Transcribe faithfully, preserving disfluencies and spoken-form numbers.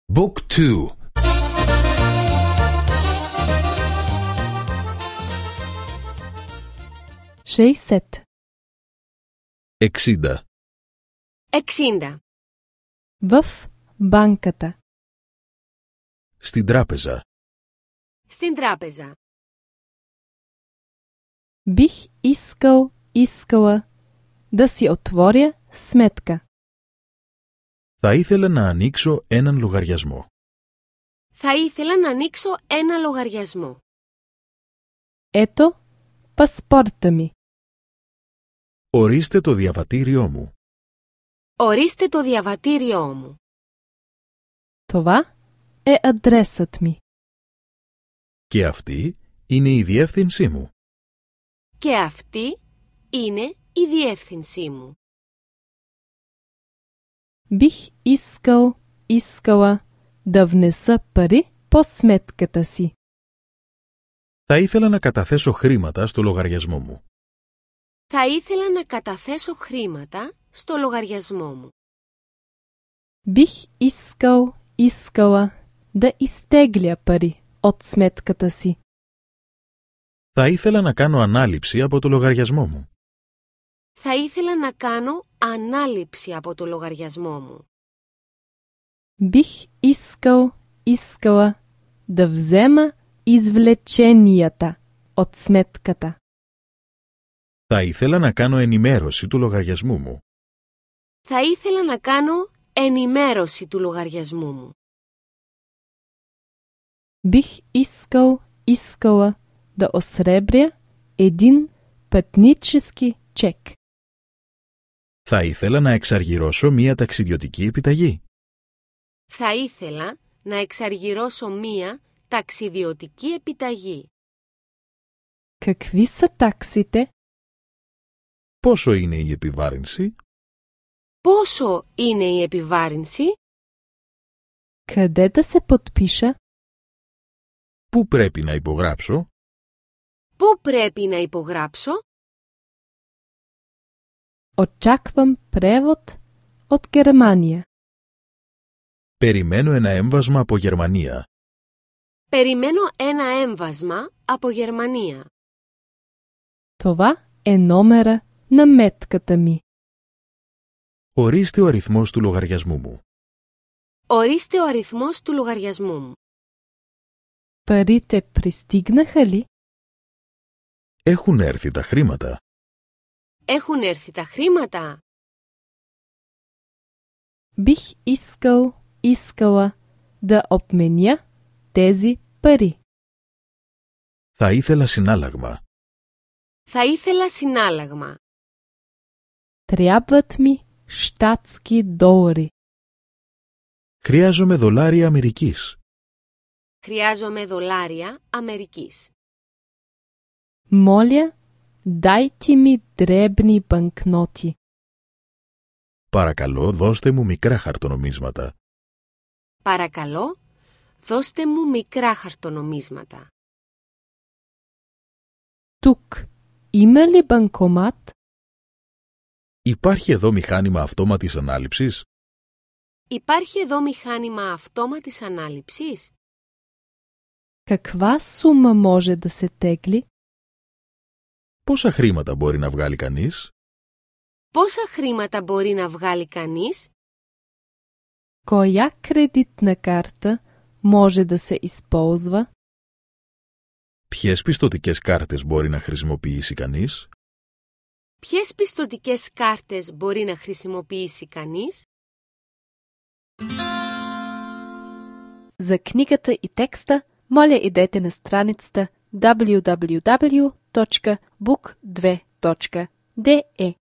Book two. шейсет. εξήντα. εξήντα. В банката. Στην τράπεζα. Στην τράπεζα. Бих искал, искала да си отворя сметка. Θα ήθελα να ανοίξω έναν λογαριασμό. Θα ήθελα να ανοίξω ένα λογαριασμό. Ето паспорта ми. Ορίστε το διαβατήριό μου. Ορίστε το διαβατήριό μου. Това е адресът ми. Και αυτή είναι η διεύθυνσή μου. Και αυτή είναι η διεύθυνσή μου. Бих искал, искала да внеса пари по сметката си. Θα ήθελα να καταθέσω χρήματα στο λογαριασμό μου. Θα ήθελα να καταθέσω χρήματα στο λογαριασμό μου. Бих искал, искала да изтегля пари от сметката си. Θα ήθελα να κάνω ανάληψη από το λογαριασμό μου. Θα ήθελα να κάνω ανάληψη από το λογαριασμό μου. Бих искал, искала да взема извлеченията от сметката. Θα ήθελα να κάνω ενημέρωση του λογαριασμού μου. Θα ήθελα να κάνω ενημέρωση του λογαριασμού μου. Бих искал, искала да осребря един пътнически чек. Θα ήθελα να εξαργυρώσω μία ταξιδιωτική επιταγή. Θα ήθελα να εξαργυρώσω μία ταξιδιωτική επιταγή. Какви са таксите? Πόσο είναι η επιβάρυνση? Πόσο είναι η επιβάρυνση? Къде да се подпиша? Πού πρέπει να υπογράψω? Πού πρέπει να υπογράψω? Очаквам превод от Германия. Περιμένω ένα έμβασμα από Γερμανία. Περιμένω ένα έμβασμα από Γερμανία. Това е номера на метката ми. Ορίστε ο αριθμός του λογαριασμού μου. Ορίστε ο αριθμός του λογαριασμού μου. Парите пристигнаха ли? Έχουν έρθει τα χρήματα. Έχουν έρθει τα χρήματα? Бих искал, искала да обменя тези пари. Θα ήθελα συνάλλαγμα. Θα ήθελα συνάλλαγμα. Трябват ми щатски долари. Χρειάζομαι δολάρια Αμερικής. Χρειάζομαι δολάρια Αμερικής. Моля, дайте ми дребни банкноти. Παρακαλώ, δώστε μου μικρά χαρτονομίσματα. Παρακαλώ, δώστε μου μικρά χαρτονομίσματα. Тук има ли банкомат? Υπάρχει εδώ μηχάνημα αυτόματης ανάληψης? Υπάρχει εδώ μηχάνημα αυτόματης ανάληψης? Каква сума може да се тегли? Πόσα χρήματα μπορεί να βγάλει κανείς? Πόσα χρήματα μπορεί να βγάλει κανείς? Коя кредитна карта може да се използва? Ποιες πιστωτικές κάρτες μπορεί να χρησιμοποιήσει κανείς? Ποιες πιστωτικές κάρτες μπορεί να χρησιμοποιήσει κανείς? За книгата и текста, моля идете на страницата даблю даблю даблю точка бук две точка де